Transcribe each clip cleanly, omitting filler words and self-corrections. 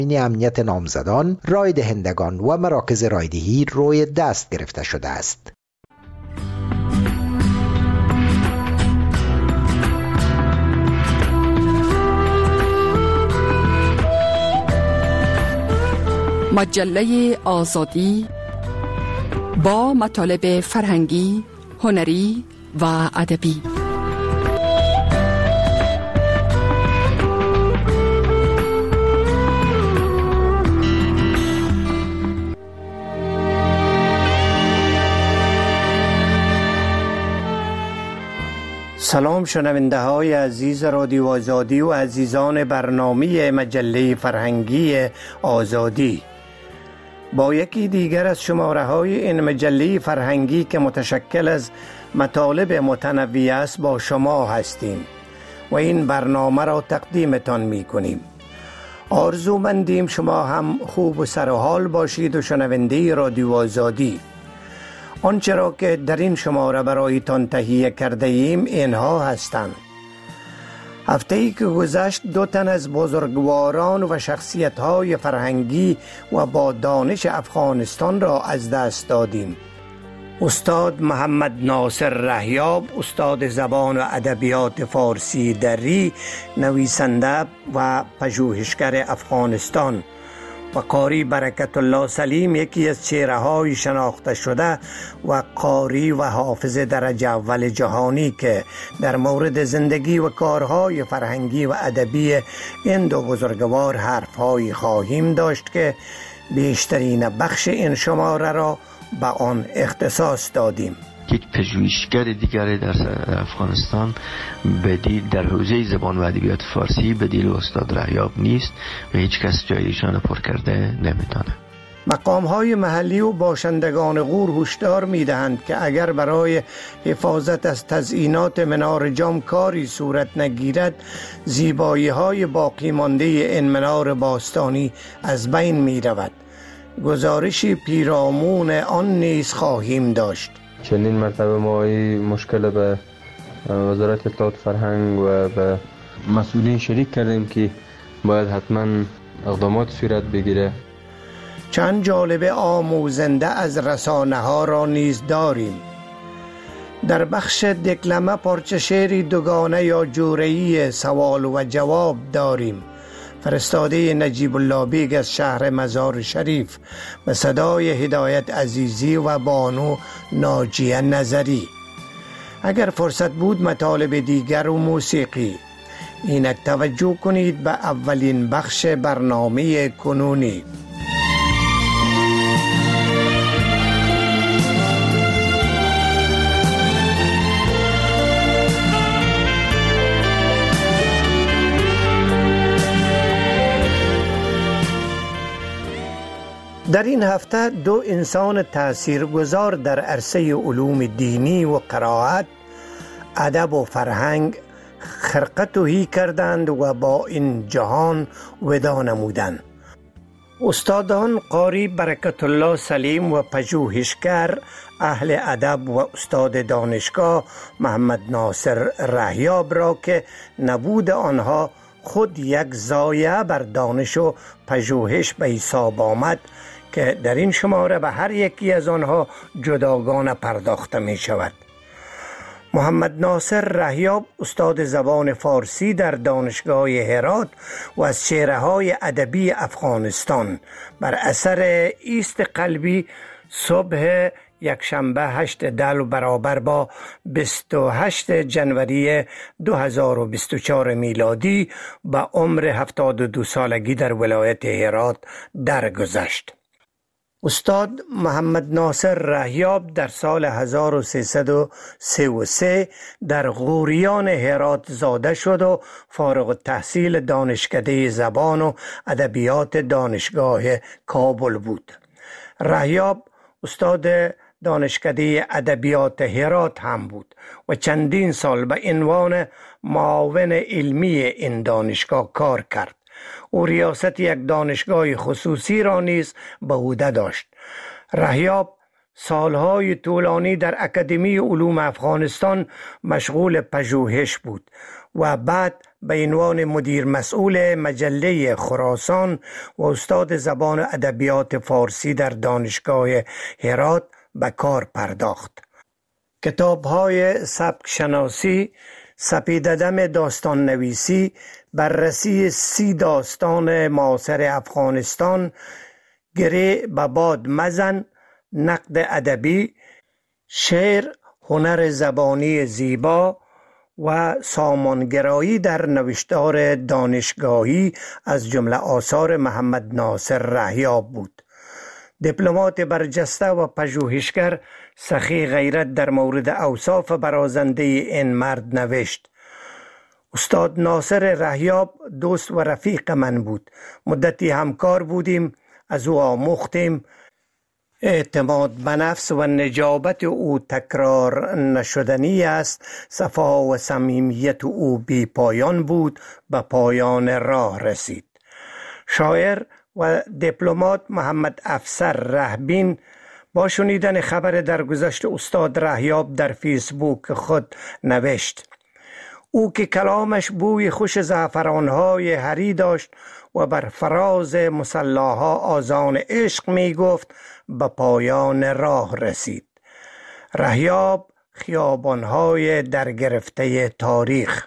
امنیت نامزدان، رای دهندگان و مراکز رایدهی روی دست گرفته شده است. مجله آزادی با مطالب فرهنگی، هنری و ادبی. سلام شنونده های عزیز رادیو آزادی و عزیزان برنامه مجله فرهنگی آزادی. با یکی دیگر از شماره های این مجله فرهنگی که متشکل از مطالب متنوع است با شما هستیم و این برنامه را تقدیمتان می کنیم. آرزومندیم شما هم خوب و سرحال باشید و شنونده رادیو آزادی. آنچه را که در این شماره برایتان تهیه کرده ایم اینها هستند. هفته‌ای که گذشت 2 تن از بزرگواران و شخصیت‌های فرهنگی و با دانش افغانستان را از دست دادیم. استاد محمد ناصر رهیاب، استاد زبان و ادبیات فارسی دری، نویسنده و پژوهشگر افغانستان، و قاری برکت الله سلیم، یکی از چهره‌های شناخته شده و قاری و حافظ درجه اول جهانی که در مورد زندگی و کارهای فرهنگی و ادبی این 2 بزرگوار حرف‌هایی خواهیم داشت که بیشترین بخش این شماره را به آن اختصاص دادیم. یک پژوهشگر دیگر در افغانستان بدیل در حوزه زبان و ادبیات فارسی بدیل استاد رهیاب نیست و هیچ کس جای ایشان پر کرده نمیدانه. مقام‌های محلی و باشندگان غور هشدار می‌دهند که اگر برای حفاظت از تزئینات منار جام کاری صورت نگیرد، زیبایی‌های باقی مانده این منار باستانی از بین می‌رود. گزارشی پیرامون آن نیز خواهیم داشت. چندین مرتبه ما این مشکل به وزارت اطلاعات فرهنگ و به مسئولین شریک کردیم که باید حتما اقدامات صورت بگیره. چند جالب آموزنده از رسانه ها را نیز داریم. در بخش دکلمه پارچه شعری دوگانه یا جوره‌ای سوال و جواب داریم. فرستاده نجیب الله بیگ از شهر مزار شریف به صدای هدایت عزیزی و بانو ناجیه نظری. اگر فرصت بود مطالب دیگر و موسیقی. اینک توجه کنید به اولین بخش برنامه کنونی. در این هفته 2 انسان تاثیرگذار در عرصه علوم دینی و قرائت، ادب و فرهنگ خرقه تهی کردند و با این جهان وداع نمودند. استادان قاری برکت الله سلیم و پژوهشگر اهل ادب و استاد دانشگاه محمد ناصر رهیاب را که نبود آنها خود یک ضایعه بر دانش و پژوهش به حساب آمد که در این شماره به هر یکی از آنها جداگانه پرداخته می شود. محمد ناصر رهیاب استاد زبان فارسی در دانشگاه هرات و از چهره‌های ادبی افغانستان، بر اثر ایست قلبی صبح یکشنبه 8 دلو برابر با 28 جنوری 2024 میلادی به عمر 72 سالگی در ولایت هرات درگذشت. استاد محمد ناصر رهیاب در سال 1333 در غوریان هرات زاده شد و فارغ التحصیل دانشکده زبان و ادبیات دانشگاه کابل بود. رهیاب استاد دانشکده ادبیات هرات هم بود و چندین سال به عنوان معاون علمی این دانشگاه کار کرد. او ریاست یک دانشگاه خصوصی را نیز به عهده داشت. رهیاب سالهای طولانی در اکادمی علوم افغانستان مشغول پژوهش بود و بعد به عنوان مدیر مسئول مجله خراسان و استاد زبان و ادبیات فارسی در دانشگاه هرات به کار پرداخت. کتاب‌های سبک شناسی، سپیددم داستان نویسی، بررسی 30 داستان معاصر افغانستان، گره به باد مزن، نقد ادبی، شعر، هنر زبانی زیبا و سامانگرایی در نوشتار دانشگاهی از جمله آثار محمد ناصر رهیاب بود. دیپلمات برجسته و پژوهشگر سخی غیرت در مورد اوصاف برازنده این مرد نوشت: استاد ناصر رهیاب دوست و رفیق من بود. مدتی همکار بودیم، از او آموختیم. اعتماد به نفس و نجابت او تکرار نشدنی است. صفا و صمیمیت او بی پایان بود، به پایان راه رسید. شاعر و دیپلمات محمد افسر رهبین با شنیدن خبر درگذشت استاد رهیاب در فیسبوک خود نوشت: او که کلامش بوی خوش زعفران‌های هری داشت و بر فراز مصلاها آذان عشق می گفت، به پایان راه رسید. رهیاب، خیابان‌های در گرفته تاریخ.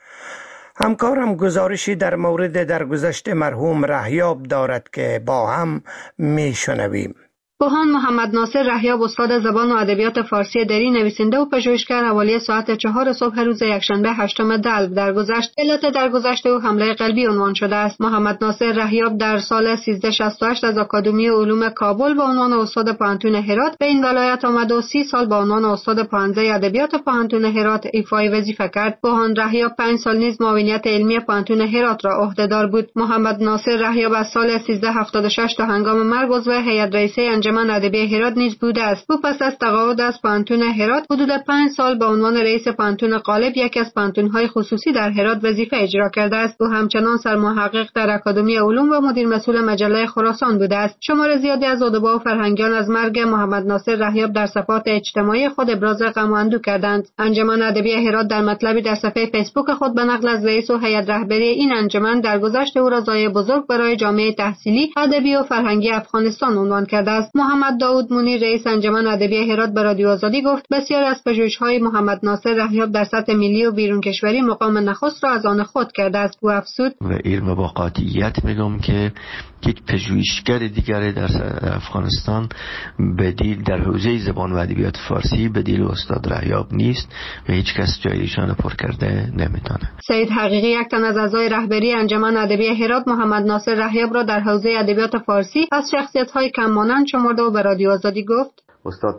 همکارم گزارشی در مورد درگذشت مرحوم رهیاب دارد که با هم می شنویم. بوهان محمد ناصر رهیاب استاد زبان و ادبیات فارسی دری، نویسنده و پژوهشگر، حوالی ساعت 4 صبح روز یکشنبه 8 دلو درگذشت علت درگذشت او حمله قلبی عنوان شده است. محمد ناصر رهیاب در سال 1368 از آکادمی علوم کابل به عنوان استاد پوهنتون هرات به این ولایت آمد و 30 سال به عنوان استاد پوهنځی ادبیات پوهنتون هرات ایفای وظیفه کرد. بوهان رهیاب 5 سال نیز معاونیت علمی پوهنتون هرات را عهدهدار بود. محمد ناصر رهیاب از سال 1376 تا هنگام مرگ عضو هیئت رئیسه انجمن ادبی هرات نیز بوده است. او پس از تقاعد از پوهنتون هرات حدود 5 سال به عنوان رئیس پوهنتون غالب، یکی از پوهنتون‌های خصوصی در هرات، وظیفه اجرا کرده است. او همچنان سرمحقق در اکادمی علوم و مدیر مسئول مجله خراسان بوده است. شمار زیادی از ادبا و فرهنگیان از مرگ محمد ناصر رهیاب در صفحات اجتماعی خود ابراز غم و اندوه کردند. انجمن ادبی هرات در مطلبی در صفحه فیسبوک خود به نقل از رئیس و هیئت رهبری این انجمن درگذشت او را ضایعه بزرگ برای جامعه تحصیلی، ادبی و فرهنگی افغانستان عنوان کرده است. محمد داود منیر رئیس انجمن ادبی هرات به رادیو آزادی گفت: بسیاری از پژوهش‌های محمد ناصر رهیاب در سطح ملی و بیرون کشوری مقام نخست را از آن خود کرده است. او افزود: و علم با قاطعیت میگم که یک پژوهشگر دیگری در افغانستان بدیل در حوزه زبان و ادبیات فارسی بدیل استاد رهیاب نیست و هیچ کس جای ایشان پر کرده نمیتونه. سید حقیقی، یک تن از اعضای رهبری انجمن ادبی هرات، محمد ناصر رهیاب را در حوزه ادبیات فارسی از شخصیت‌های کم مانند شمرده و به رادیو آزادی گفت: استاد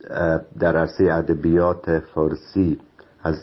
در عرصه ادبیات فارسی از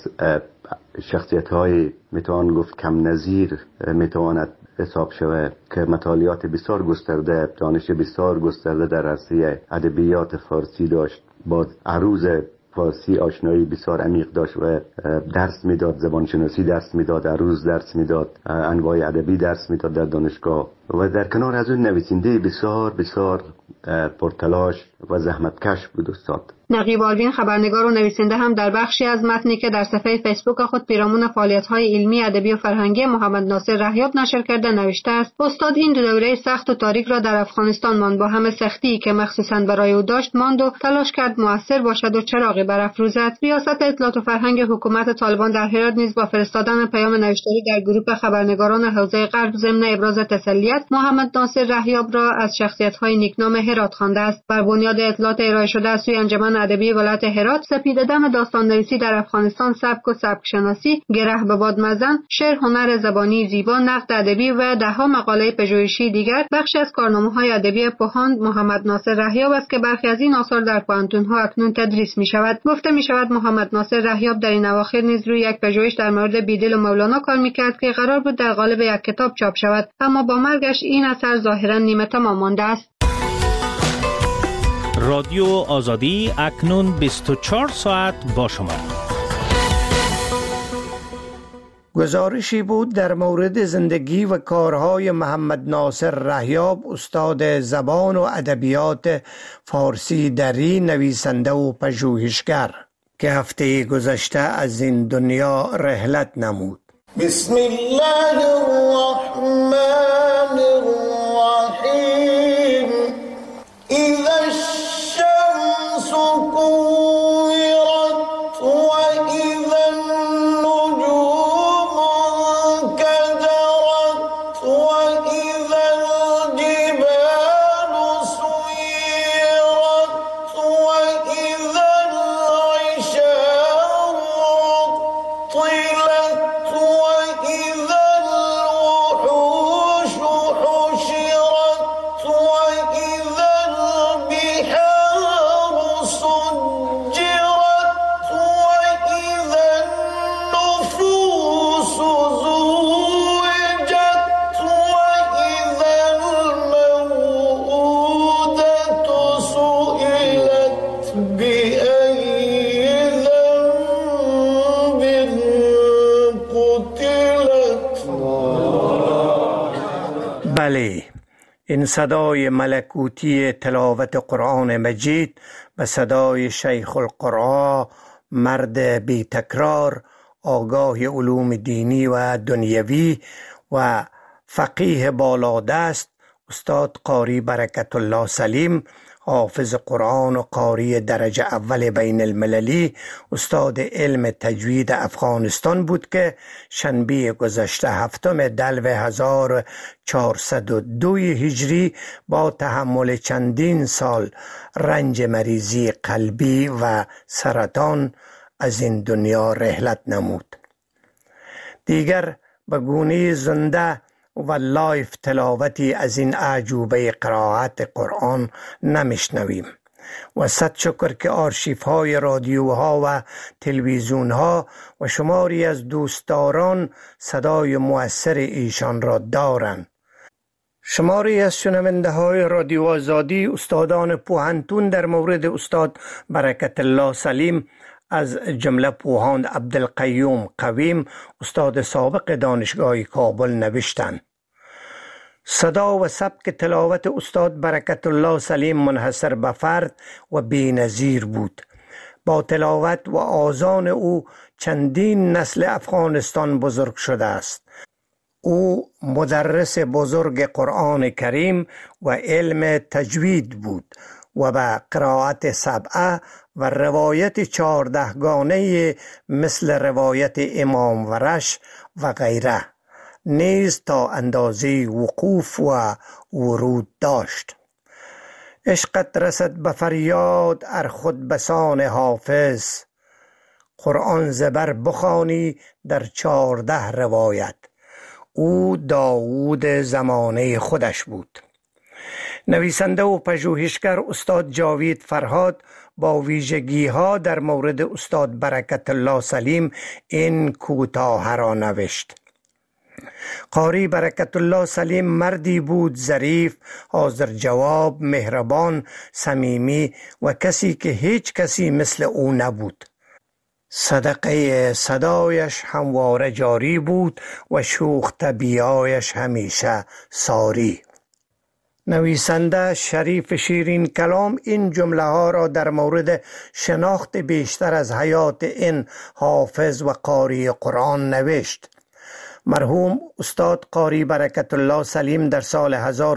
شخصیت‌های میتوان گفت کم نظیر میتواند حساب شود که مطالعات بسیار گسترده، دانش بسیار گسترده در عرصه ادبیات فارسی داشت. با عروض فارسی آشنایی بسیار عمیق داشت و درس میداد، زبانشناسی درس میداد، عروض درس میداد، انواع ادبی درس میداد در دانشگاه و در کنار از اون نویسنده بسیار بسیار پرتلاش و زحمتکش بود استاد. نقیب آلوین، خبرنگار و نویسنده، هم در بخشی از متنی که در صفحه فیسبوک خود پیرامون فعالیت‌های علمی، ادبی و فرهنگی محمد ناصر رهیاب نشر کرده نوشته است: استاد این دو دوره سخت و تاریک را در افغانستان ماند، با همه سختی که مخصوصاً برای او داشت ماند و تلاش کرد موثر باشد و چراغی برافروزد. ریاست اطلاعات و فرهنگ حکومت طالبان در هرات نیز با فرستادن پیام نوشتاری در گروه خبرنگاران حوزه غرب ضمن ابراز تسلیت محمد ناصر رهیاب را از شخصیت‌های نیکنام هرات خوانده است. بر بنیاد اطلاعات ارائه شده از سوی انجمن ادبی ولایت هرات، سپیددم داستان نویسی در افغانستان، سبک و سبک شناسی، گره به باد مزن، شعر، هنر زبانی زیبا، نقد ادبی و ده‌ها مقاله پژوهشی دیگر بخشی از کارنامه‌های ادبی بوهان محمد ناصر رهیاب است که برخی از این آثار در پوهنتون‌ها اکنون تدریس می‌شود. گفته می‌شود محمد ناصر رهیاب در این اواخر نیز روی یک پژوهش در مورد بیدل و مولانا کار می‌کرد که قرار بود در قالب یک کتاب چاپ شود، اما با مرگش این اثر ظاهراً نیمه تمام مانده است. رادیو آزادی اکنون 24 ساعت با شما. گزارشی بود در مورد زندگی و کارهای محمد ناصر رهیاب، استاد زبان و ادبیات فارسی دری، نویسنده و پژوهشگر که هفته گذشته از این دنیا رحلت نمود. بسم الله الرحمن الرحیم. اذا الشمس كورت واذا النجوم انكدرت واذا الجبال سيرت واذا العشار عطلت واذا الوحوش حشرت واذا البحار سجرت واذا النفوس زوجت واذا الموءودة سئلت بأي ذنب قتلت. بله، این صدای ملکوتی تلاوت قرآن مجید و صدای شیخ القرآن، مرد بی تکرار، آگاه علوم دینی و دنیوی و فقیه بالادست، استاد قاری برکت الله سلیم، حافظ قرآن و قاری درجه اول بین المللی، استاد علم تجوید افغانستان بود که شنبه گذشته 7 دلو 1402 هجری با تحمل چندین سال رنج مریضی قلبی و سرطان از این دنیا رحلت نمود. دیگر به گونه زنده و لایف تلاوتی از این اعجوبه قرائت قرآن نمیشنویم و صد شکر که آرشیف های رادیوها و تلویزیون ها و شماری از دوستداران صدای مؤثر ایشان را دارند. شماری از شنونده های رادیو آزادی استادان پوهنتون در مورد استاد برکت الله سلیم، از جمله پوهاند عبدالقیوم قویم، استاد سابق دانشگاه کابل، نوشتند: صدا و سبک تلاوت استاد برکت الله سلیم منحصر به فرد و بی‌نظیر بود. با تلاوت و آذان او چندین نسل افغانستان بزرگ شده است. او مدرس بزرگ قرآن کریم و علم تجوید بود و به قرائت سبعه و روایت 14 گانه مثل روایت امام ورش و غیره نیز تا اندازه وقوف و ورود داشت. عشقت رسد به فریاد ار خود بسان حافظ، قرآن زبر بخوانی در 14 روایت. او داوود زمانه خودش بود. نویسنده و پژوهشگر استاد جاوید فرهاد با ویژگی ها در مورد استاد برکت الله سلیم این کوتاه را نوشت: قاری برکت الله سلیم مردی بود ظریف، حاضر جواب، مهربان، صمیمی و کسی که هیچ کسی مثل او نبود. صدقه صدایش همواره جاری بود و شوخ طبیعیش همیشه ساری. نویسنده شریف شیرین کلام این جمله ها را در مورد شناخت بیشتر از حیات این حافظ و قاری قرآن نوشت. مرحوم استاد قاری برکت الله سلیم در سال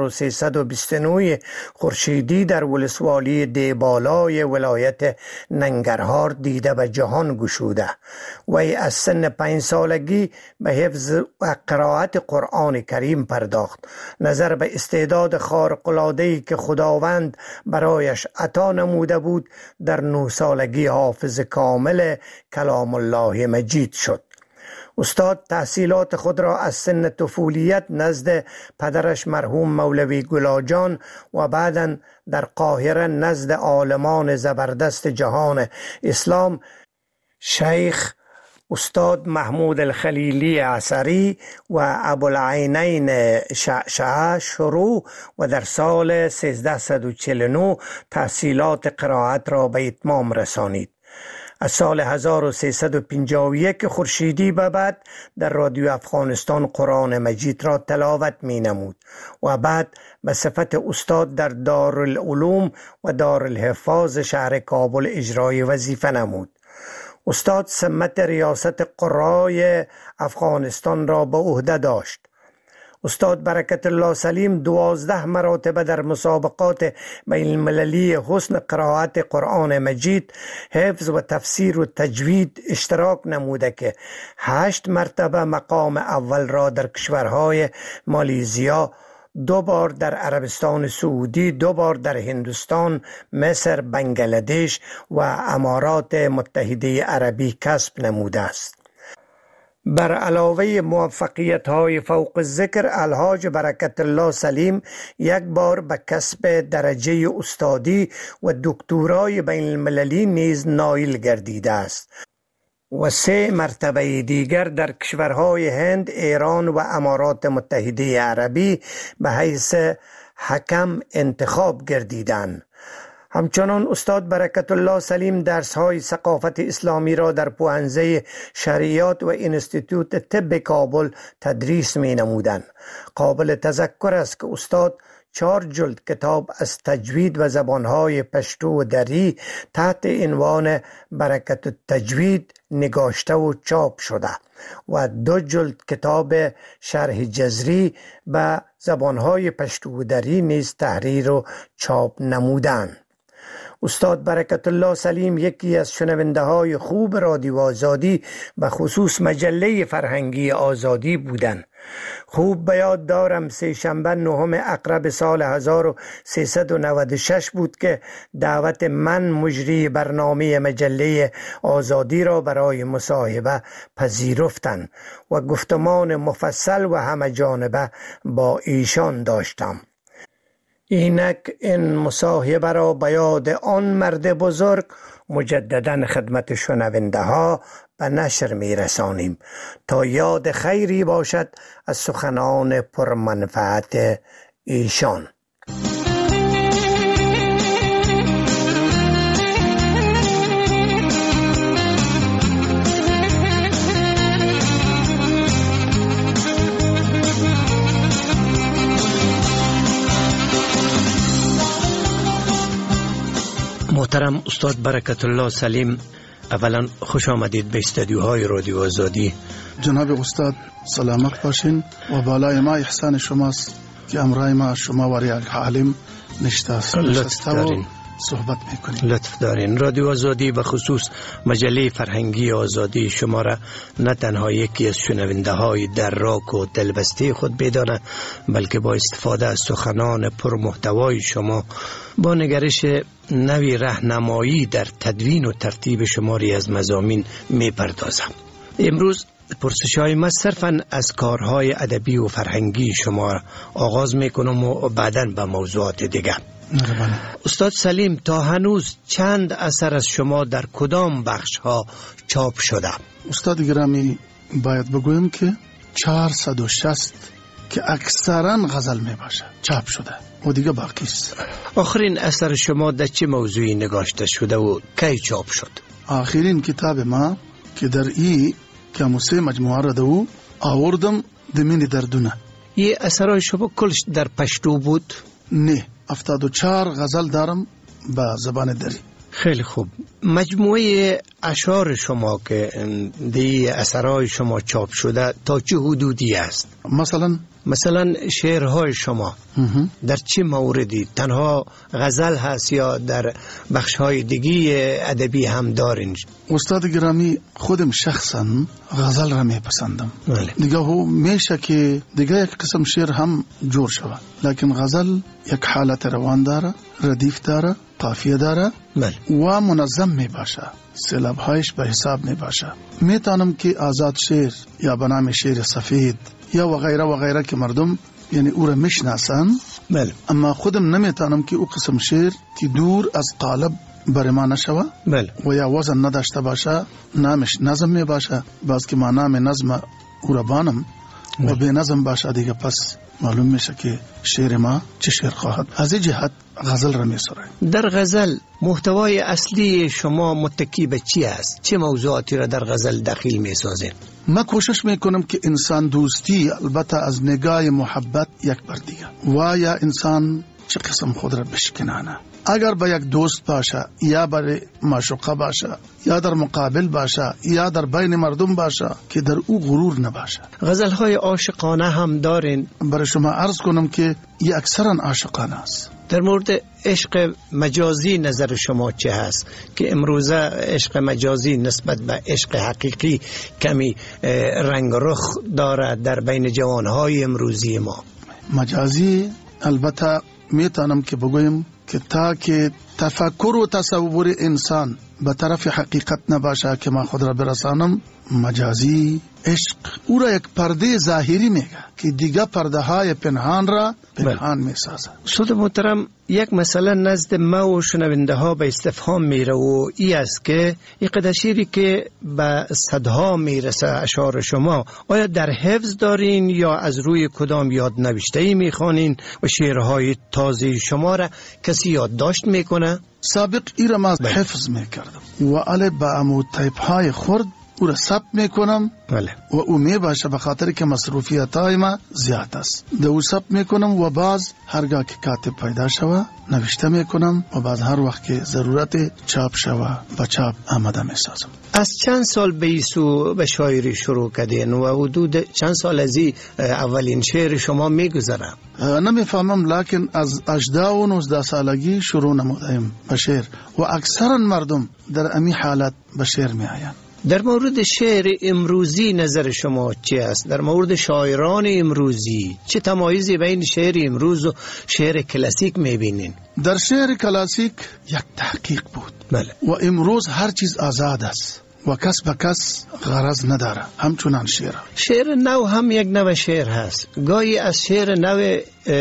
1329 خورشیدی در ولسوالی دیبالای ولایت ننگرهار دیده به جهان گشوده. وی از سن 5 سالگی به حفظ و قرائت قرآن کریم پرداخت. نظر به استعداد خارق‌العاده‌ای که خداوند برایش عطا نموده بود، در 9 سالگی حافظ کامل کلام الله مجید شد. استاد تحصیلات خود را از سن طفولیت نزد پدرش مرحوم مولوی گلاجان و بعداً در قاهره نزد عالمان زبردست جهان اسلام شیخ استاد محمود الخلیلی عصری و ابوالعینین شعشعه شروع و در سال 1349 تحصیلات قرائت را به اتمام رسانید. از سال 1351 خورشیدی به بعد در رادیو افغانستان قرآن مجید را تلاوت می نمود و بعد به صفت استاد در دارالعلوم و دارالحفاظ شهر کابل اجرای وظیفه نمود. استاد سمت ریاست قرای افغانستان را به عهده داشت. استاد برکت الله سلیم 12 مرتبه در مسابقات بین المللی حسن قرائت قرآن مجید، حفظ و تفسیر و تجوید اشتراک نموده که 8 مرتبه مقام اول را در کشورهای مالیزیا، 2 بار در عربستان سعودی، 2 بار در هندوستان، مصر، بنگلادش و امارات متحده عربی کسب نموده است. بر علاوه موفقیت‌های فوق الذکر، الحاج برکت الله سلیم 1 بار به کسب درجه استادی و دکترای بین المللی نیز نایل گردیده است و 3 مرتبه دیگر در کشورهای هند، ایران و امارات متحده عربی به حیث حکم انتخاب گردیدند. همچنان استاد برکت الله سلیم درس‌های ثقافت اسلامی را در پوهنځی شریعت و انستیتوت طب کابل تدریس می‌نمودند. قابل تذکر است که استاد 4 جلد کتاب از تجوید و زبانهای پشتو و دری تحت عنوان برکت التجوید نگاشته و چاپ شده و 2 جلد کتاب شرح جزری به زبانهای پشتو و دری نیز تحریر و چاپ نمودند. استاد برکت الله سلیم یکی از شنونده های خوب رادیو آزادی به خصوص مجله فرهنگی آزادی بودند. خوب به یاد دارم 3 شنبه 9 اقرب سال 1396 بود که دعوت من مجری برنامه مجله آزادی را برای مصاحبه پذیرفتند و گفتمان مفصل و همه جانبه با ایشان داشتم. اینک این مصاحبه را به یاد آن مرد بزرگ مجددا خدمت شنونده ها به نشر می رسانیم تا یاد خیری باشد از سخنان پرمنفعت ایشان. محترم استاد برکت الله سلیم، اولا خوش آمدید به استودیوهای رادیو آزادی. جناب استاد سلامت باشین و بالای ما احسان شماست که امرای ما شما و ریال عالم نشسته و صحبت میکنید. لطف دارین. رادیو آزادی و خصوص مجله فرهنگی آزادی شما را نه تنها یکی از شنونده های دراک و دلبسته خود بدانه، بلکه با استفاده از سخنان پرمحتوای شما با نگرش نوی راهنمایی در تدوین و ترتیب شماری از مضامین میپردازم. امروز پرسش‌های ما صرفاً از کارهای ادبی و فرهنگی شما آغاز میکنم و بعداً به موضوعات دیگر. استاد سلیم، تا هنوز چند اثر از شما در کدام بخش ها چاپ شده؟ استاد گرامی، باید بگویم که 460 که اکثرا غزل می باشه چاپ شده و دیگه باقی است. آخرین اثر شما در چه موضوعی نگاشته شده و کی چاپ شد؟ آخرین کتاب ما که در ای کاموسه مجموعه را دو آوردم دمین دردونه. یه اثرهای شما کلش در پشتو بود؟ نه، 74 غزل دارم با زبان دری. خیلی خوب. مجموعه اشعار شما که دی اثرهای شما چاپ شده تا چه حدودی است؟ مثلا شعرهای شما در چه موردی؟ تنها غزل هست یا در بخشهای دیگه ادبی هم دارین؟ استاد گرامی، خودم شخصا غزل را میپسندم. دیگه هو میشه که دیگه یک قسم شعر هم جور شود، لیکن غزل یک حالت روان داره، ردیف داره، قافیه داره و منظم می باشه، سیلاب‌هایش به حساب می باشه. میتونم که آزاد شعر یا به نام شعر سفید یا و غیره که مردم یعنی او را میشناسن، اما خودم نمیتونم که او قسم شعر که دور از قالب بر ما نشوه و یا وزن نداشته باشه، نامش نظم می باشه. باز که ما نام نظم او را بانم و به نظم باشه، دیگه پس معلوم میشه که شعر ما چه شعر خواهد. از این جهت غزل را میسرای. در غزل محتوای اصلی شما متکی به چی است؟ چه موضوعاتی را در غزل داخل میسازید؟ من کوشش میکنم که انسان دوستی، البته از نگاه محبت یک بر دیگه، و یا انسان چه قسم خود را بشکنانه. اگر با یک دوست باشه یا برای معشوقه باشه یا در مقابل باشه یا در بین مردم باشه که در او غرور نباشه. غزل‌های عاشقانه هم دارین؟ برای شما عرض کنم که این اکثرا عاشقانه است. در مورد عشق مجازی نظر شما چه هست که امروزه عشق مجازی نسبت به عشق حقیقی کمی رنگ رخ دارد در بین جوانهای امروزی ما؟ مجازی البته میتونم که بگویم که تا که تفکر و تصور انسان به طرف حقیقت نباشه که ما خود را برسانم، مجازی عشق او را یک پرده ظاهری میگه که دیگه پرده های پنهان را پنهان میسازه. استاد محترم، یک مسئله نزد ما و شنونده ها به استفهام میره و ای است که این قطعه شعری که به صدها میرسه اشعار شما، آیا در حفظ دارین یا از روی کدام یاد نوشته‌ای میخوانین و شعرهای تازه شما را کسی یادداشت میکنه؟ سابق ای را ما حفظ میکردم و علی با امو تایپ های خورد او را ثبت میکنم و او میباشه به خاطر که مصروفیت های ما زیاد است. ده او ثبت میکنم و باز هرگاه که کاتب پیدا شوه نوشته میکنم و باز هر وقت که ضرورت چاپ شوه به چاپ آماده میسازم. از چند سال به ایسو به شاعری شروع کردین و حدود چند سال از اولین شعر شما میگذره؟ نمیفهمم، لکن از 18 و 19 سالگی شروع نمودیم به شعر و اکثرا مردم در امی حالت به شعر می آیند. در مورد شعر امروزی نظر شما چی است؟ در مورد شاعران امروزی چه تمایزی بین شعر امروز و شعر کلاسیک میبینین؟ در شعر کلاسیک یک تحقیق بود. بله. و امروز هر چیز آزاد است و کس به کس غرض نداره، همچنان شعر نو هم یک نوع شعر هست. گاهی از شعر نو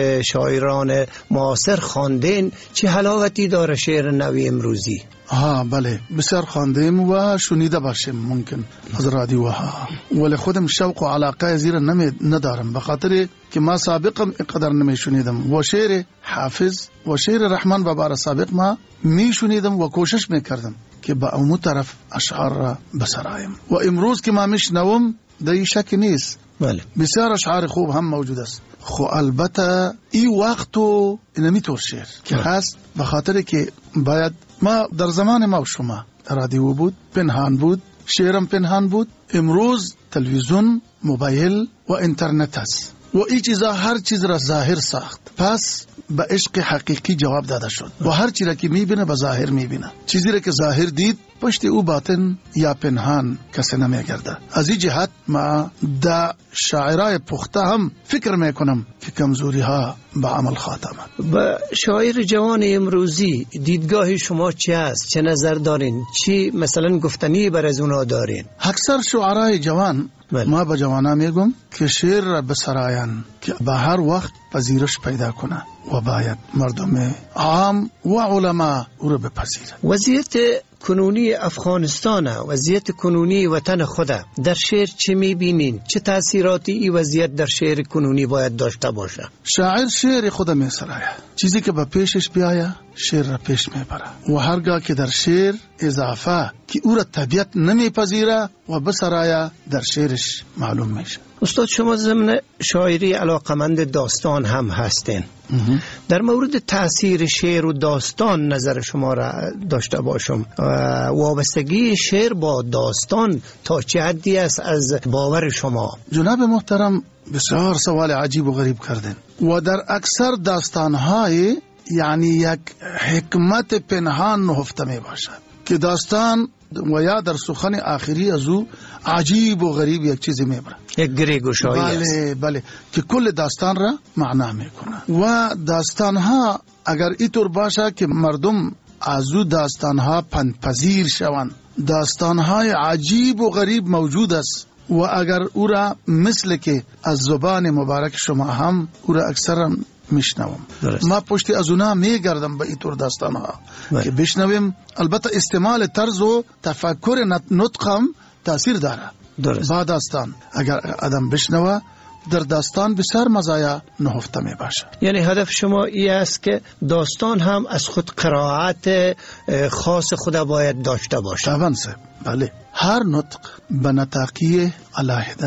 شاعران معاصر خواندین، چه حلاوتی داره شعر نو امروزی؟ بله، بسیار خواندیم و شنیده باشیم ممکن از رادیوها، ولی خودم شوق و علاقه زیر ندارم به خاطر که ما سابقم اقدر نمی شنیدم و شعر حافظ و شعر رحمان بابا سابق ما می شنیدم و کوشش می کردم که با اونو طرف اشعار را بسرایم و امروز که ما میشنوم در شک نیست. بله. بسیار اشعار خوب هم موجود است. خو البته ای وقتو نمیطور شعر که هست به خاطر که باید ما در زمان ما و شما رادیو بود، پنهان بود، شعرم پنهان بود. امروز تلویزیون، موبایل و اینترنت است و این چیزا هر چیز را ظاهر ساخت، پس به عشق حقیقی جواب داده شد و هر چیزی که میبینه به ظاهر میبینه. چیزی را که ظاهر دید پشت او باطن یا پنهان کسی نمیگرده. از این جهت ما دا شاعرای پخته هم فکر میکنم که کمزوری ها به عمل خاتمه. با شاعر جوان امروزی دیدگاه شما چی است؟ چه نظر دارین؟ چی مثلا گفتنی بر از اونا دارین؟ اکثر شعرای جوان ما به جوانا میگم که شعر را بسراین که به هر وقت پذیرش پیدا کنه و باید مردم عام و علما او را بپذیرند. وضعیت کنونی افغانستان، وضعیت کنونی وطن خود در شعر چه میبینین؟ چه تأثیراتی این وضعیت در شعر کنونی باید داشته باشه؟ شاعر شعر خود میسرایه، چیزی که به پیشش بیایه شعر را پیش میبره و هرگاه که در شعر اضافه که او را طبیعت نمیپذیره و بسرایه در شعرش معلوم میشه. استاد شما ضمن شاعری علاقمند داستان هم هستین. در مورد تأثیر شعر و داستان نظر شما را داشته باشم. وابستگی شعر با داستان تا چه حدی است از باور شما؟ جناب محترم بسیار سوال عجیب و غریب کردن و در اکثر داستانهای یعنی یک حکمت پنهان نهفته می باشد که داستان و یا در سخن آخری از او عجیب و غریب یک چیزی میبره، یک گریگوشایی است. بله که کل داستان را معنا میکنه و داستان ها اگر اینطور باشه که مردم از او داستان ها پندپذیر شوند، داستان های عجیب و غریب موجود است و اگر او را مثل که از زبان مبارک شما هم او را اکثرا میشنوم، ما پشتی از اونا میگردم به اینطور داستان ها که بشنویم. البته استعمال طرز و تفکر نطقم تاثیر داره. با داستان اگر آدم بشنوه در داستان بسیار مزایا نهفته می باشه. یعنی هدف شما این است که داستان هم از خود قرائت خاص خود باید داشته باشه؟ طبعا بله، هر نطق به نطاقی علیحده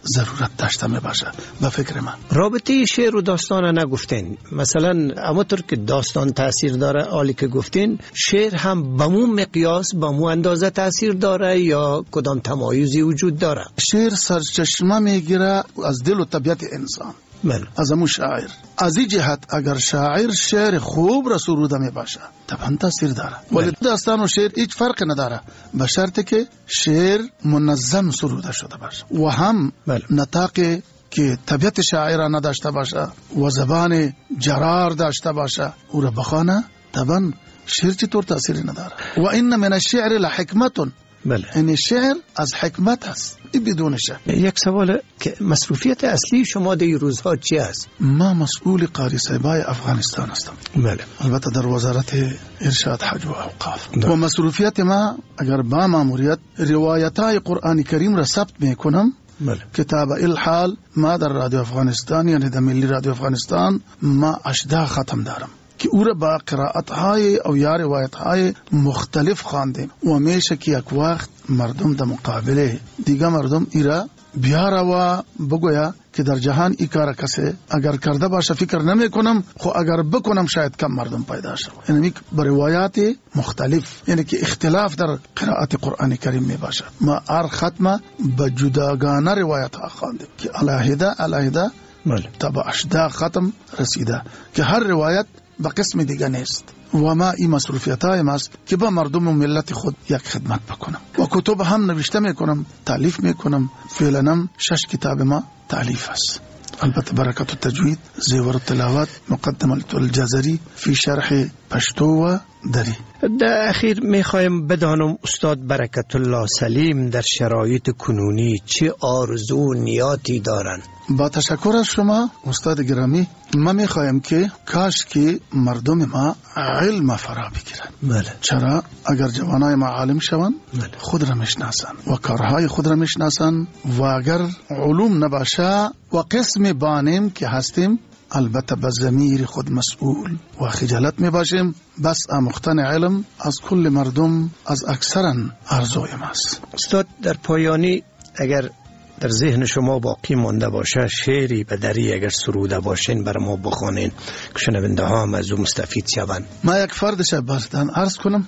ضرورت داشته می باشه به فکر من. رابطه شعر و داستان نگفتین، مثلا همونطور که داستان تاثیر داره، حالی که گفتین شعر هم به مو مقیاس به مو اندازه تاثیر داره یا کدام تمایزی وجود داره؟ شعر سرچشمه میگیره از دل و طبیعت انسان، از امو شاعر. از این جهت اگر شاعر شعر خوب را سروده می باشه طبعا تاثیر داره، ولی داستان و شعر هیچ فرق نداره به شرطی که شعر منظم سروده شده باشه و هم نطاقی که طبیعت شاعر نداشته باشه و زبان جرار داشته باشه او را بخوانه، طبعا شعر چطور تاثیر نداره. و این من الشعر لحکمتون، این شعر از حکمت است، این بدون شک. یک سوال که مصروفیت اصلی شما در روزها چی است؟ ما مسئول قاری صاحبای افغانستان هستم، البته در وزارت ارشاد حج و اوقاف. و مصروفیت ما اگر با ماموریت روایتای قرآن کریم را ثبت میکنم. کتاب الحال ما در رادیو افغانستان یعنی در ملی رادیو افغانستان ما 18 ختم دارم که او را با قرائت‌های او یا روایت‌های مختلف خواندیم و میشه که یک وقت مردم در مقابله دیگه مردم ایرا بیاره و بگویا که در جهان ای کار کسی اگر کرده باشه فکر نمی کنم، خو اگر بکنم شاید کم مردم پیدا شد. یعنی با روایات مختلف، یعنی که اختلاف در قرائت قرآن کریم می باشه. ما هر ختمه به جداگانه روایت ها خواندیم که علیحده تا به 18 ختم رسیده که هر روایت به قسم دیگه نیست. و ما این مصروفیت های ماست که با مردم و ملت خود یک خدمت بکنم و کتب هم نوشته میکنم، تالیف میکنم. فعلا 6 کتاب ما تالیف است، البته برکت التجوید، زیور التلاوت، مقدمه الجزری فی شرح پشتو و دری. در اخیر میخوایم بدانم استاد برکت الله سلیم در شرایط کنونی چه آرزو و نیاتی دارن؟ با تشکر از شما استاد گرامی، ما میخوایم که کاش که مردم ما علم فرا بگیرن. چرا؟ اگر جوانای ما عالم شوند خود را میشناسن و کارهای خود را میشناسن و اگر علوم نباشه و قسم بانیم که هستیم البته به ضمیر خود مسئول و خجالت می باشیم. بس آموختن علم از کل مردم از اکثرا آرزوی ماست. استاد در پایانی اگر در ذهن شما باقی مانده باشه شعری به دری اگر سروده باشین بر ما بخوانین که شنونده ها هم از او مستفید شوند. ما یک فرد شباستان عرض کنم.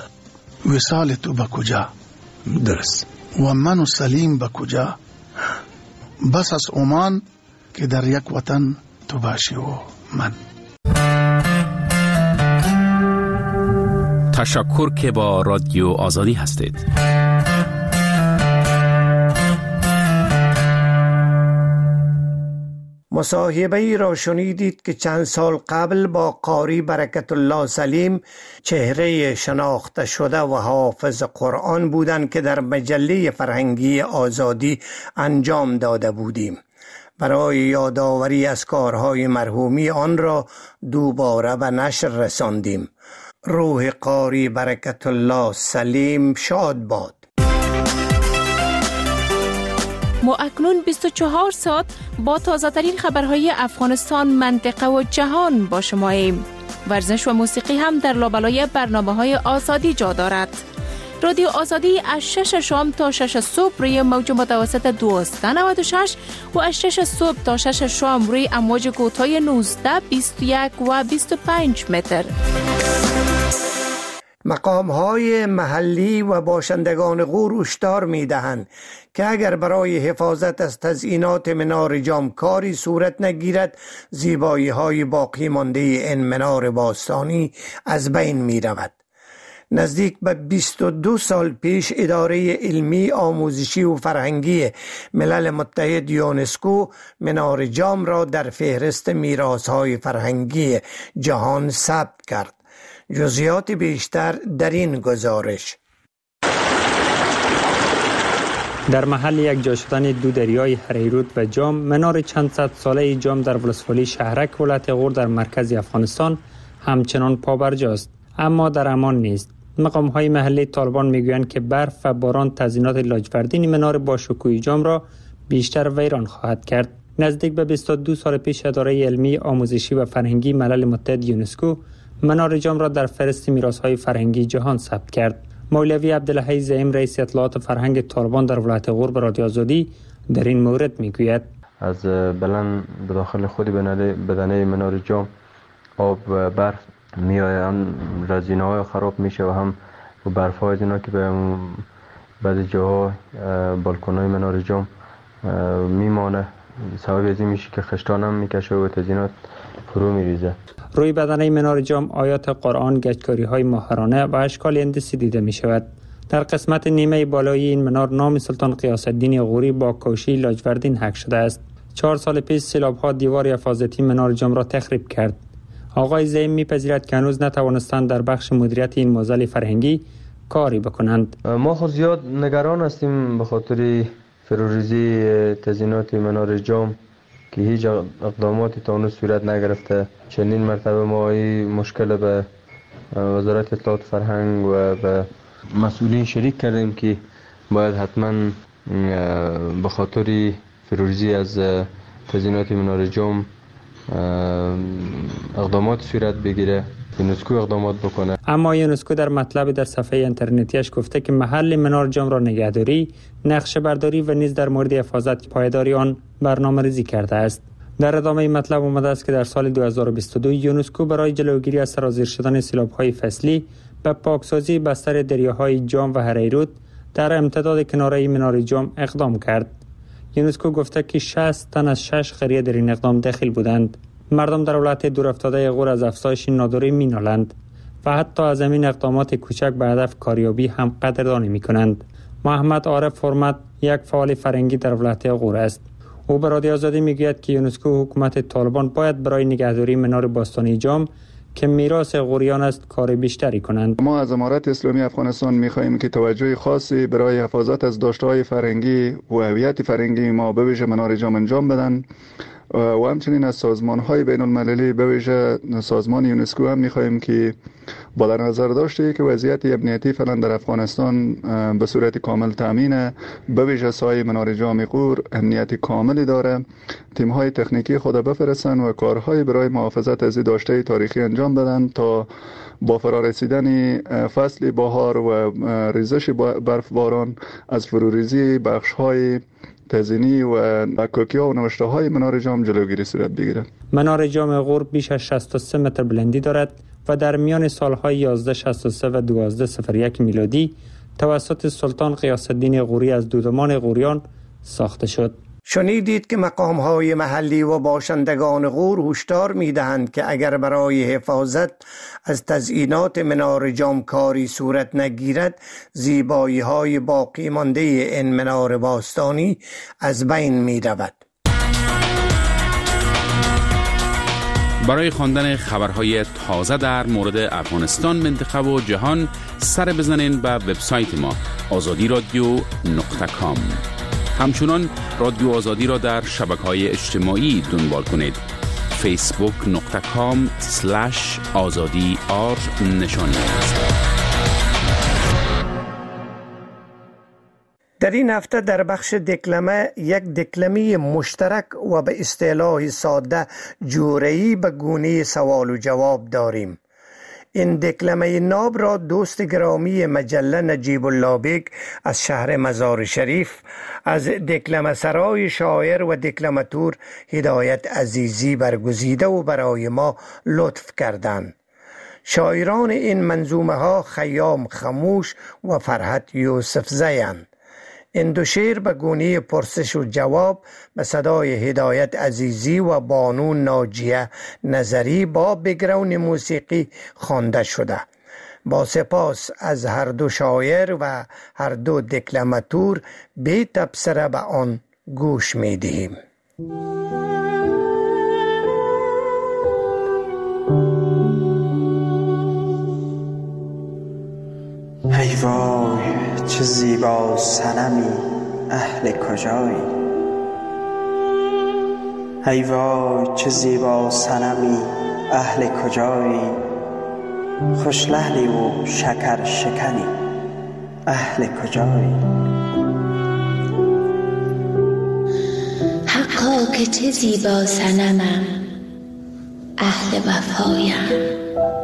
وصال تو به کجا؟ درست. و من و سلیم به کجا؟ بس از عمان که در یک وطن تو باشی و من. تشکر که با رادیو آزادی هستید. مصاحبه ای را شنیدید که چند سال قبل با قاری برکت الله سلیم، چهره شناخته شده و حافظ قرآن بودند که در مجله فرهنگی آزادی انجام داده بودیم. برای یادآوری از کارهای مرحومی آن را دوباره به نشر رساندیم. روح قاری برکت الله سلیم شاد باد. ما اکنون 24 ساعت با تازه‌ترین خبرهای افغانستان، منطقه و جهان با شماییم. ورزش و موسیقی هم در لابلای برنامه‌های آزادی جا دارد. رادیو آزادی از 6 شام تا 6 صبح روی موج متوسط 1296 و از 6 صبح تا 6 شام روی امواج کوتاه 19، 21 و 25 متر. مقام‌های محلی و باشندگان غور هشدار می‌دهند که اگر برای حفاظت از تزیینات منار جام کاری صورت نگیرد، زیبایی‌های باقی مانده این منار باستانی از بین می‌رود. نزدیک به 22 سال پیش اداره علمی، آموزشی و فرهنگی ملل متحد یونسکو منار جام را در فهرست میراث‌های فرهنگی جهان ثبت کرد. جزئیات بیشتر در این گزارش. در محل یک جا شدن دو دریای هریرود و جام، منار چند صد ساله جام در ولسوالی شهرک ولایت غور در مرکز افغانستان همچنان پابرجاست، اما در امان نیست. مقام‌های محلی طالبان میگویند که برف و باران تزیینات لاجوردین منار باشکوه جام را بیشتر ویران خواهد کرد. نزدیک به 22 سال پیش اداره علمی، آموزشی و فرهنگی ملل متحد یونسکو منار جام را در فهرست میراث‌های فرهنگی جهان ثبت کرد. مولوی عبدالحی زعیم رئیس اطلاعات فرهنگ طالبان در ولایت غور به رادیو آزادی در این مورد میگوید از بلند به داخل خود بدنه منار جام آب و برف میآید، رزینه های خراب میشه و هم برف های اینا که به بعضی جاها بالکن های منار جام میمانه، سبب از این میشه که خشتان هم میکشه و تزیینات فرو میریزه. روی بدنه منار جام آیات قرآن، گچکاری های ماهرانه و اشکال هندسی دیده می شود. در قسمت نیمه بالایی این منار نام سلطان غیاث الدین غوری با کوشی لاجوردین حک شده است. 4 سال پیش سیلاب ها دیوار حفاظتی منار جام را تخریب کرد. آقای زعیم میپذیرد که هنوز نتوانستند در بخش مدیریت این معضل فرهنگی کاری بکنند. ما خود زیاد نگران هستیم به خاطر فروریزی تزیینات منار جام که هیچ اقداماتی تا اون صورت نگرفته. چندین مرتبه ما این مشکل به وزارت اطلاعات فرهنگ و به مسئولین شریک کردیم که باید حتما به خاطر فروریزی از تزیینات منار جام اقدامات صورت بگیره، یونسکو اقدامات بکنه. اما یونسکو در مطلب در صفحه اینترنتیش گفته که محل منار جام را نگهداری، نقشه برداری و نیز در مورد حفاظت پایداری آن برنامه‌ریزی کرده است. در ادامه مطلب آمده است که در سال 2022 یونسکو برای جلوگیری از سرازیر شدن سیلاب‌های فصلی به پاکسازی بستر دریاهای جام و هریرود در امتداد کناره منار جام اقدام کرد. یونسکو گفته که 60 تن از 6 قریه در این اقدام داخل بودند. مردم در ولایت دورافتاده غور از افزایش ناداری مینالند و حتی از این اقدامات کوچک به هدف کاریابی هم قدردانی میکنند. محمد عارف حرمت یک فعال فرهنگی در ولایت غور است. او به رادیو آزادی میگوید که یونسکو حکومت طالبان باید برای نگهداری منار باستانی جام که میراث غوریان است کار بیشتری کنند. ما از امارت اسلامی افغانستان می‌خواهیم که توجه خاصی برای حفاظت از داشته‌های فرهنگی و هویت فرهنگی ما به ویژه منار جام انجام بدن و همچنین از سازمان‌های بین‌المللی به ویژه سازمان یونسکو هم می‌خواهیم که با در نظر داشته که وضعیت امنیتی فعلا در افغانستان به صورت کامل تامینه، به ویژه سایه منار جام غور امنیت کاملی داره، تیم‌های تکنیکی خود بفرستن و کارهای برای محافظت از داشته تاریخی انجام بدن تا با فرارسیدن فصل بهار و ریزش برفباران از فروریزی بخش‌های تزیینی و کوکی‌ها و نوشته‌های منار جام جلوگیری صورت بگیره. منار جام غور بیش از 63 متر بلندی دارد و در میان سالهای 1163 و 1201 میلادی توسط سلطان غیاث الدین غوری از دودمان غوریان ساخته شد. شنیدید که مقام‌های محلی و باشندگان غور هشدار می‌دهند که اگر برای حفاظت از تزیینات منار جام کاری صورت نگیرد، زیبایی‌های باقی مانده این منار باستانی از بین می‌رود. برای خواندن خبرهای تازه در مورد افغانستان، منطقه و جهان سر بزنین به وبسایت ما azadiradio.com. همچنان رادیو آزادی را در شبکه‌های اجتماعی دنبال کنید. facebook.com/azadi_r نشانی است. در این هفته در بخش دکلمه یک دکلمه مشترک و به اصطلاح ساده جوره‌ای به گونه سوال و جواب داریم. این دکلمه ناب را دوست گرامی مجله نجیب الله بیگ از شهر مزار شریف از دکلمه سرای شاعر و دکلماتور هدایت عزیزی برگزیده و برای ما لطف کردند. شاعران این منظومه ها خیام خموش و فرحت یوسف زیند. این دو شعر به گونه پرسش و جواب به صدای هدایت عزیزی و بانو ناجیه نظری با بگراند موسیقی خوانده شده. با سپاس از هر دو شاعر و هر دو دکلماتور بی تبصره به آن گوش می دهیم. ای وای چه زیبا صنمی اهل کجایی، ای وای چه زیبا صنمی اهل کجایی، خوش لحنی و شکر شکنی اهل کجایی. حقا که چه زیبا صنمم اهل وفایم،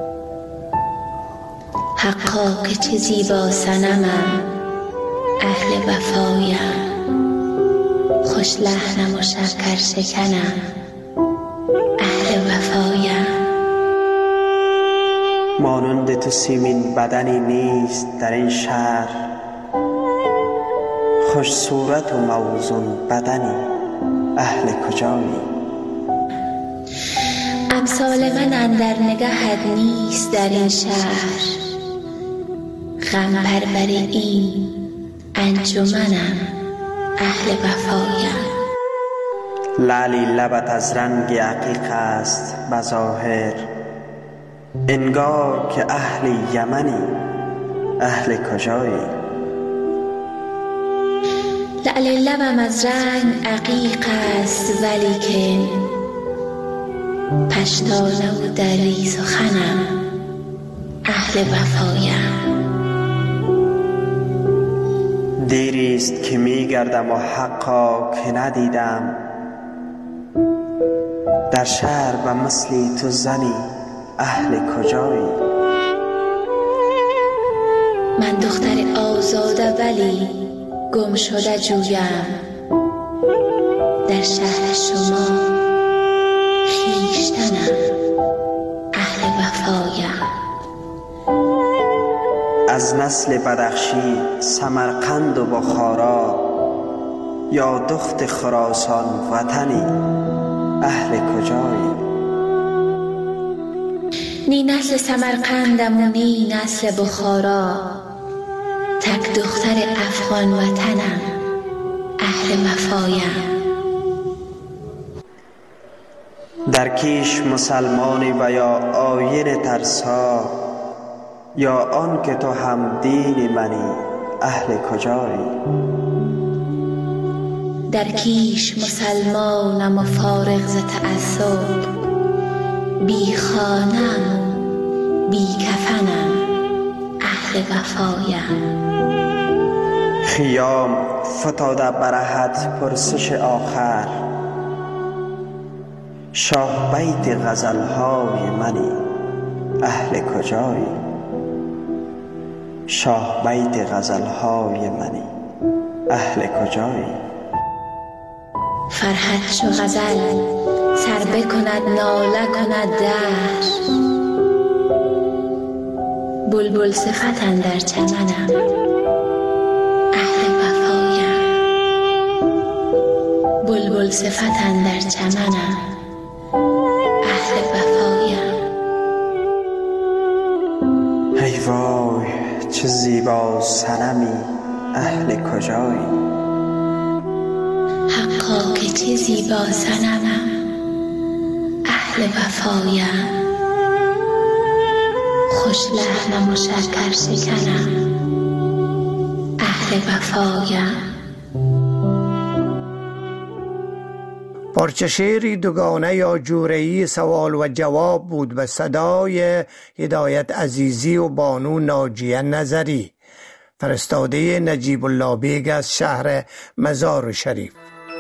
حقا که چه زیبا صنمم اهل وفایم. خوش لحنم و شکر شکنم اهل وفایم. مانند تو سیمین بدنی نیست در این شهر، خوش صورت و موزون بدنی اهل کجایی. امثال من اندر نگهت نیست در این شهر، غم پرور این انجمنم اهل وفایم. لعلی لبت از رنگ عقیق است بظاهر، انگار که اهل یمنی اهل کجایی. لعل لبم از رنگ عقیق است ولیکن پشتانه و دری سخنم اهل وفایم. دیریست که میگردم و حقا که ندیدم، در شهر و مثلی تو زنی اهل کجایی. من دختر آزاده ولی گم شده جویم، در شهر شما خویشتنم اهل وفایم. از نسل بدخشی سمرقند و بخارا، یا دخت خراسان وطنی اهل کجایی. نی نسل سمرقندم و نی نسل بخارا، تک دختر افغان وطنم اهل وفایم. در کیش مسلمانی و یا آیین ترسا، یا آن که تو هم دین منی اهل کجایی. در کیش مسلمانم و فارغ ز تعصب، بی خانم بی کفنم اهل وفایم. خیام فتاده برهت پرسش آخر، شاه بیت غزلهای منی اهل کجایی. شاه بیت غزلهای منی اهل کجایی. فرحت چو غزل سر بکند ناله کند دهر، بلبل صفت اندر چمنم اهل وفایم. بلبل صفت اندر چمنم اهل وفایم. ای وای چه زیبا صنمی اهل کجایی. حقا که چه زیبا صنمم اهل وفایم. خوش لحنم و شکر شکنم اهل وفایم. پارچه شعری دوگانه یا جوره‌ای سوال و جواب بود به صدای هدایت عزیزی و بانو ناجیه نظری، فرستاده نجیب الله بیگ از شهر مزار شریف.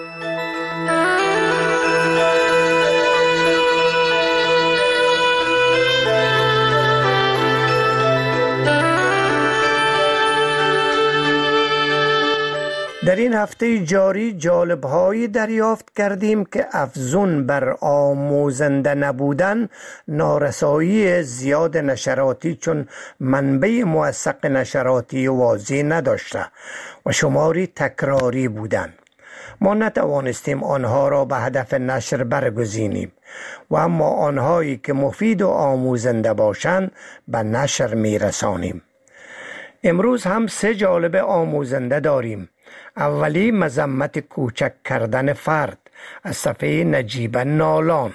در این هفته جاری جالب‌هایی دریافت کردیم که افزون بر آموزنده نبودن، نارسایی زیاد نشراتی چون منبع موثق نشراتی واضح نداشته و شماری تکراری بودند. ما نتوانستیم آنها را به هدف نشر برگزینیم و اما آنهایی که مفید و آموزنده باشند به نشر میرسانیم. امروز هم 3 جالب آموزنده داریم. اولی مذمت کوچک کردن فرد از صفحه نجیبه نالان.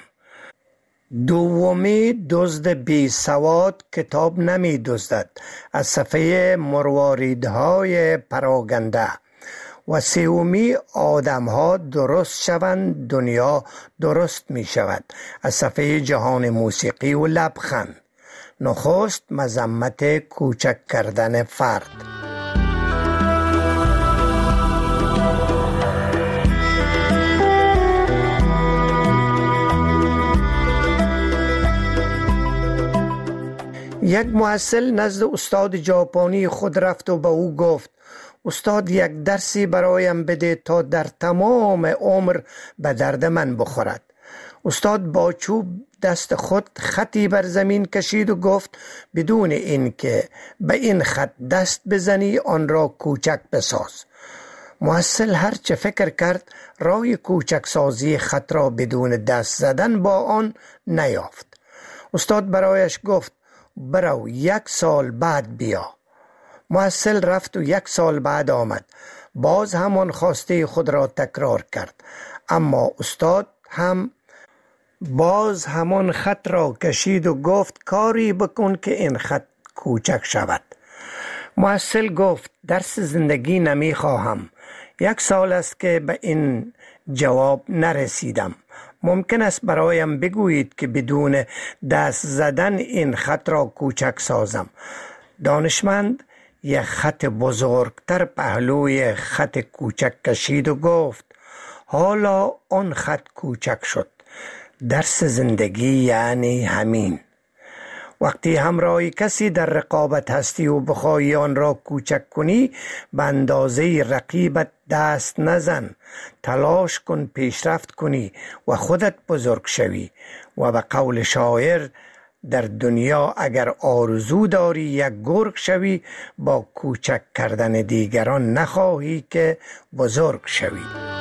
دومی دزد بی سواد کتاب نمی دزدد از صفحه مرواریدهای پراگنده. و سومی آدمها درست شوند دنیا درست می شود از صفحه جهان موسیقی و لبخند. نخست مذمت کوچک کردن فرد. یک محصل نزد استاد ژاپنی خود رفت و به او گفت استاد یک درسی برایم بده تا در تمام عمر به درد من بخورد. استاد با چوب دست خود خطی بر زمین کشید و گفت بدون اینکه به این خط دست بزنی آن را کوچک بساز. محصل هر چه فکر کرد راه کوچک سازی خط را بدون دست زدن با آن نیافت. استاد برایش گفت برو 1 سال بعد بیا. محصل رفت و 1 سال بعد آمد. باز همان خواسته خود را تکرار کرد، اما استاد هم باز همان خط را کشید و گفت کاری بکن که این خط کوچک شود. محصل گفت درس زندگی نمی خواهم. 1 سال است که به این جواب نرسیدم. ممکن است برایم بگویید که بدون دست زدن این خط را کوچک سازم. دانشمند یک خط بزرگتر پهلوی خط کوچک کشید و گفت حالا آن خط کوچک شد. درس زندگی یعنی همین. وقتی همراه کسی در رقابت هستی و بخواهی آن را کوچک کنی، به اندازه رقیبت دست نزن. تلاش کن پیشرفت کنی و خودت بزرگ شوی. و به قول شاعر در دنیا اگر آرزو داری یک گرگ شوی، با کوچک کردن دیگران نخواهی که بزرگ شوی.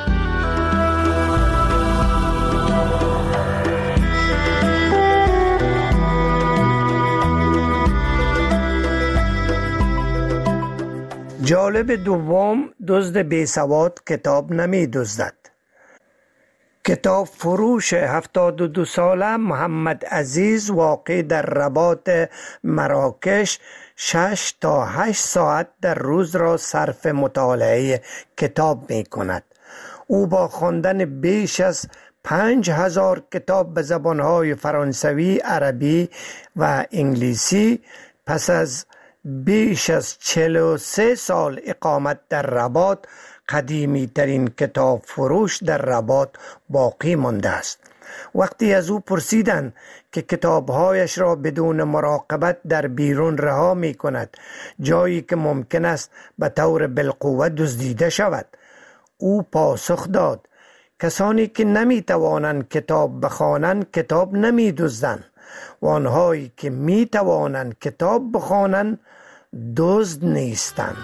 جالب دوم، دزد بیسواد کتاب نمی دزدد. کتاب فروش 72 ساله محمد عزیز واقع در رباط مراکش 6 تا 8 ساعت در روز را صرف مطالعه کتاب می کند. او با خواندن بیش از 5000 کتاب به زبانهای فرانسوی، عربی و انگلیسی پس از بیش از 43 سال اقامت در رباط قدیمی ترین کتاب فروش در رباط باقی مانده است. وقتی از او پرسیدند که کتابهایش را بدون مراقبت در بیرون رها می کند، جایی که ممکن است به طور بالقوه دزدیده شود، او پاسخ داد کسانی که نمی توانند کتاب بخوانند کتاب نمی دزدند و آنهایی که می توانند کتاب بخوانند دزد نیستند.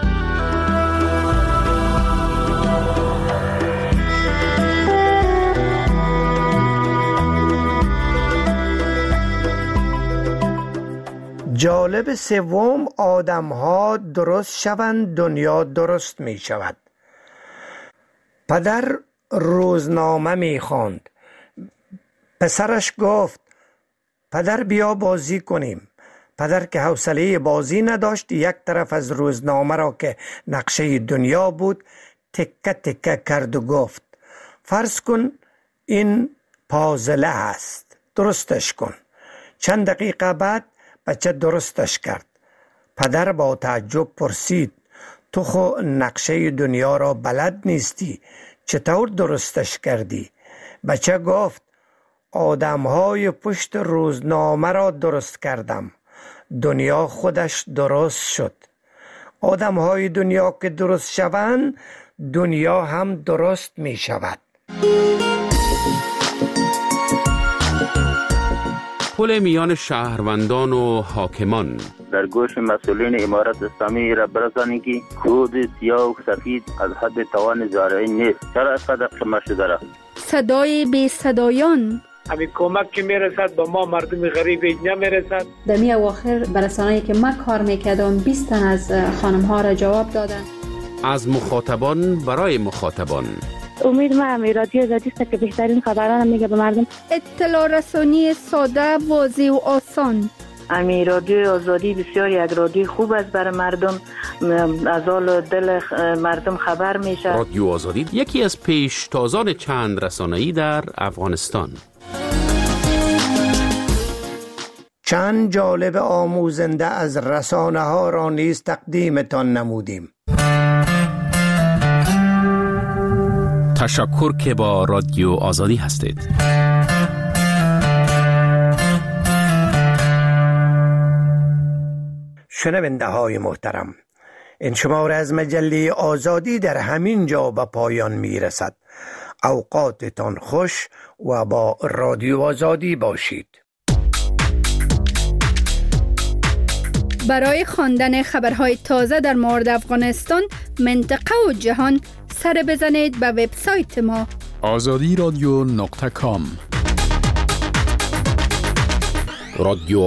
جالب سوم، آدم ها درست شوند دنیا درست می شود. پدر روزنامه می خواند. پسرش گفت پدر بیا بازی کنیم. پدر که حوصله بازی نداشت، یک طرف از روزنامه را که نقشه دنیا بود تکه تکه کرد و گفت فرض کن این پازله است، درستش کن. چند دقیقه بعد بچه درستش کرد. پدر با تعجب پرسید تو خو نقشه دنیا را بلد نیستی، چطور درستش کردی؟ بچه گفت آدمهای پشت روزنامه را درست کردم، دنیا خودش درست شد. آدمهای دنیا که درست شوند دنیا هم درست می شود. پل میان شهروندان و حاکمان. در گوش مسئولین امارت اسلامی را برسانید که کود سیاه و سفید از حد توان زارعی نیست. چرا اینقدر شما شده را؟ صدای بی صدایان. همین کمک که میرسد با ما مردم غریب نمیرسد. در می اواخر برسانه‌ای که من کار میکردم 20 تن از خانم ها را جواب دادن. از مخاطبان برای مخاطبان. امید ما رادیو آزادی است که بهترین خبران میگه به مردم. اطلاع رسانی ساده، واضح و آسان. رادیو آزادی بسیار یک رادیو خوب است برای مردم، از حال دل مردم خبر میشه. رادیو آزادی یکی از پیشتازان چند رسانه‌ای در افغانستان. چند جالب آموزنده از رسانه ها را نیز تقدیمتان نمودیم. تشکر که با رادیو آزادی هستید. شنونده های محترم، این شماره از مجله آزادی در همین جا به پایان می رسد. اوقاتتان خوش و با رادیو آزادی باشید. برای خواندن خبرهای تازه در مورد افغانستان، منطقه و جهان، سر بزنید به وبسایت ما azadiradio.com. رادیو